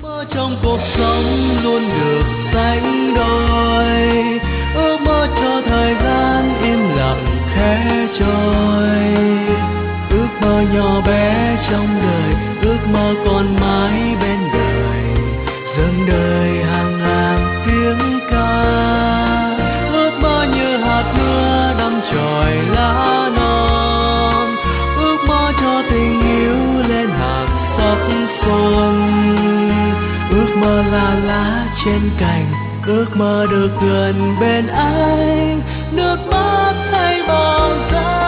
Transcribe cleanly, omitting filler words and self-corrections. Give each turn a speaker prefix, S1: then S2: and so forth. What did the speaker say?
S1: mơ trong cuộc sống luôn được sánh đôi, ước mơ cho thời gian im lặng khẽ trôi, ước mơ nhỏ bé trong đời, ước mơ còn mãi bên đời, dâng đời hàng ngàn tiếng ca, ước mơ như hạt mưa đâm chồi lá non, ước mơ cho tình yêu lên hạt sắc xuân, ước mơ là lá trên cành, ước mơ được gần bên anh, nước mắt hay màu da.